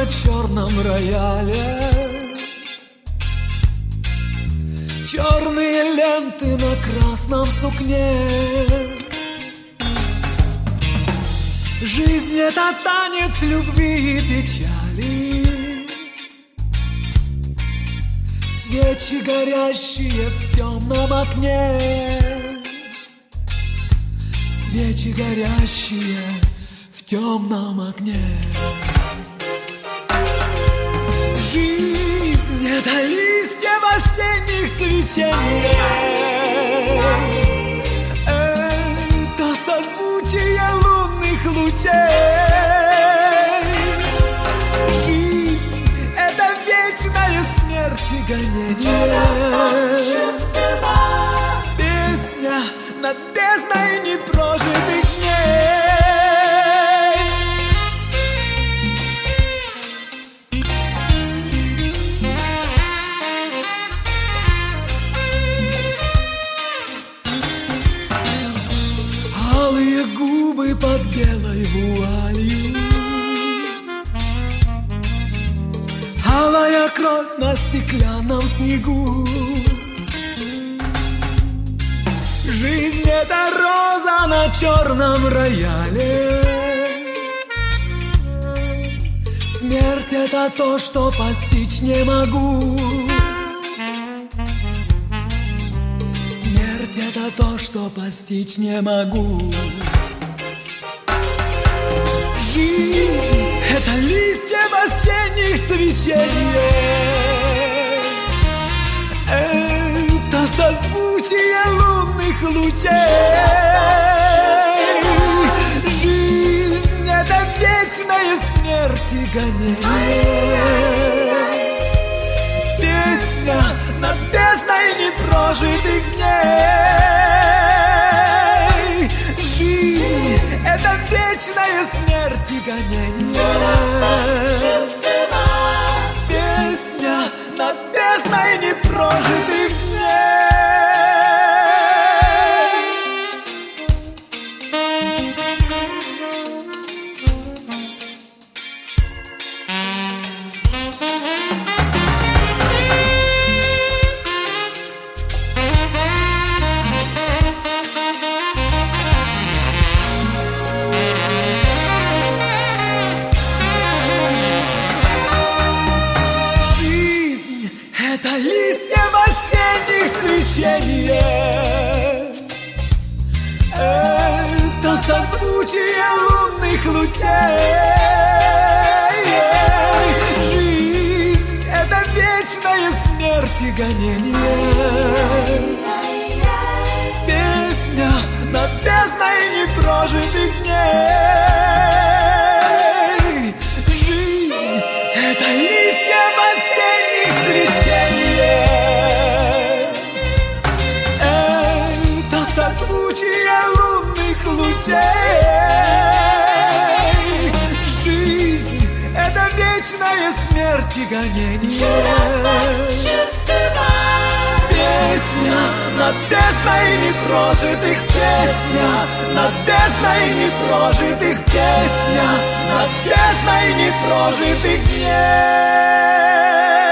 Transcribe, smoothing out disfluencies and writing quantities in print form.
на черном рояле, черные ленты на красном сукне. Жизнь — это танец любви и печали, свечи, горящие в темном окне, свечи, горящие в темном окне. Жизнь — это листья в осенних свечениях, это созвучие лунных лучей. Жизнь — это вечная смерть и гонение, песня над бездной непрожитых дней. Алые губы под белой вуалью, алая кровь на стеклянном снегу. Жизнь — это роза на черном рояле, смерть — это то, что постичь не могу. Смерть — это то, что постичь не могу. Жизнь — это листья в осенних свечениях, это созвучие лунных лучей. Жизнь — это вечная смерть и гонение, песня над бездной непрожитых дней. Жизнь — это вечная смерть и гонение, песня над бездной непрожитых дней. Это листья в осенних свечениях, это созвучие лунных лучей. Жизнь — это вечная смерть и гонение, песня над бездной непрожитых дней. Жизнь — это листья в осенних свечениях, это созвучие лунных лучей. Жизнь — это вечная смерть и гонение, песня над бездной непрожитых, песня над бездной непрожитых, песня над бездной непрожитых дней.